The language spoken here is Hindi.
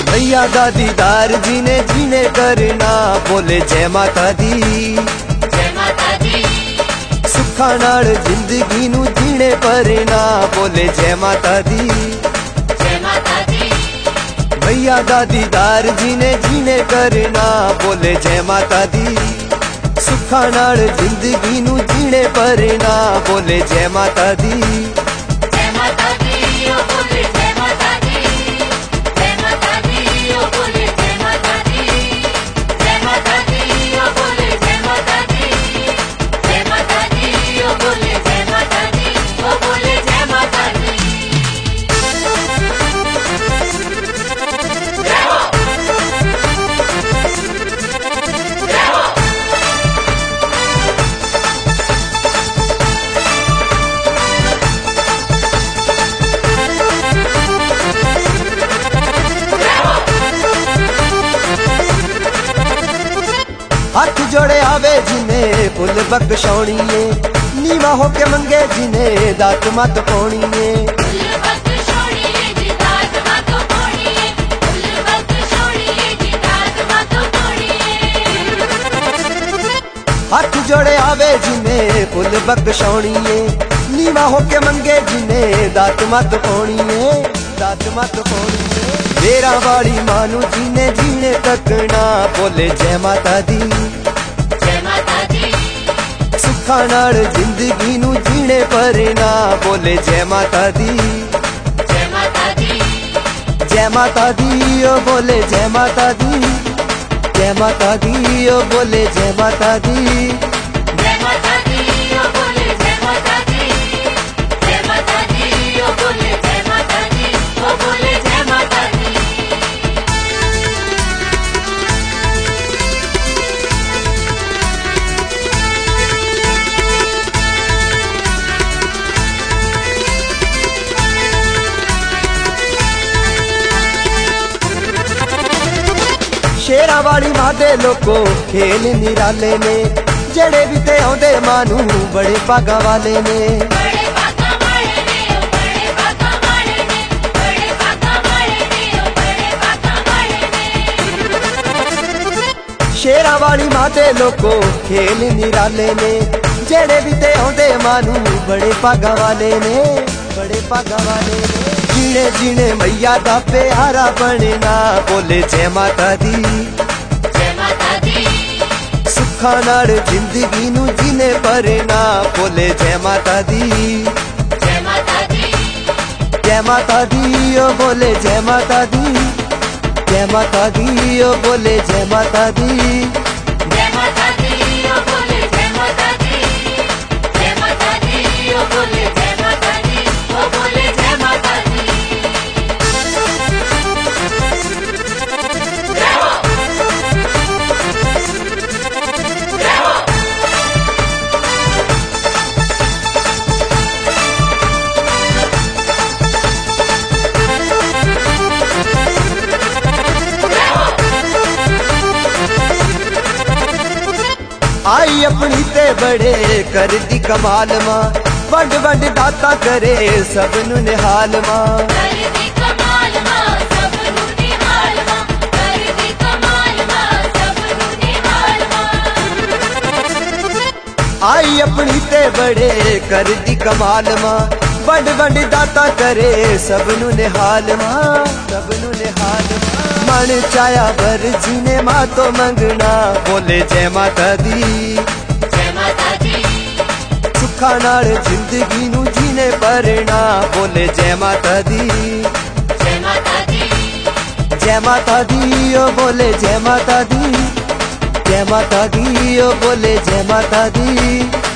भैया दा दीदार जीने जीने करना, बोले जय माता दी। जय माता दी। सुखा नाल जिंदगी नू जीने परना, बोले जय माता दी। जय माता दी। भैया दा दीदार जीने जीने करना, बोले जय माता दी। सुखा नाल जिंदगी नू जीने परना, बोले जय माता दी। जय माता दी, ओ बोले जय माता दी। जय माता दी, ओ बोले जय माता दी। जय माता दी, ओ बोले जय माता दी। जय माता दी, ओ बोले जय माता दी। ओ बोले जय माता दी। जय हो। जय हो। हाथ जोड़े आवे जिन्हें फुल बख्शौणीए, नीवा होके मंगे जिन्हें दात मत पौणीए। फुल बख्शौणीए जी दात मत पौणीए। फुल बख्शौणीए जी दात मत पौणीए। हाथ जोड़े आवे जिन्हें फुल बख्शौणीए, नीवा होके मंगे जिन्हें दात मत पौणीए। दात मत पौणीए। मेरा वाली मानू जीने जीने तकना, बोले जय माता दी। जय माता दी। सुखा नाल जिंदगी नू जीने परना, बोले जय माता दी। जय माता दी। जय माता दी, ओ बोले जय माता दी। जय माता दी, ओ बोले जय माता दी। जय माता दी, ओ बोले जय माता दी। जय माता दी, ओ बोले जय माता दी। ओ बोले जय माता दी। शेरा वाली मां दे लोको खेल निराले ने, जड़े भी ते आउंदे मानू बड़े भागा वाले ने। बड़े भागा वाले ने, ओ बड़े भागा वाले ने। बड़े भागा वाले ने, ओ बड़े भागा वाले ने। शेरा वाली मां दे लोको खेल निराले ने, जड़े भी ते आउंदे मानू बड़े भागा वाले ने। बड़े भागा वाले ने। जीने जीने मैया दा प्यारा बनना, बोले जय माता दी। जय माता दी। सुखा नाल जिंदगी नू जीने परना, बोले जय माता दी। जय माता दी। जय माता दी, ओ बोले जय माता दी। जय माता दी, ओ बोले जय माता दी। जय माता दी, ओ बोले जय माता दी। जय माता दी, ओ बोले जय माता दी। ओ बोले जय माता दी। जय हो। जय हो। आई अपनी ते बड़े कर दी कमाल मां, वंड वंड दाता करे सब नू निहाल मां। कर दी कमाल मां, सब नू निहाल मां। कर दी कमाल मां, सब नू निहाल मां। आई अपनी ते बड़े कर दी कमाल मां, वंड वंड दाता करे सब नू निहाल मां। सब नू निहाल मां। मन चाया बर जीने मां तो मंगना, बोले जय माता दी। जय माता दी। सुखा नाल जिंदगी नू जीने परना, बोले जय माता दी। जय माता दी। जय माता दी, ओ बोले जय माता दी। जय माता दी, ओ बोले जय माता दी।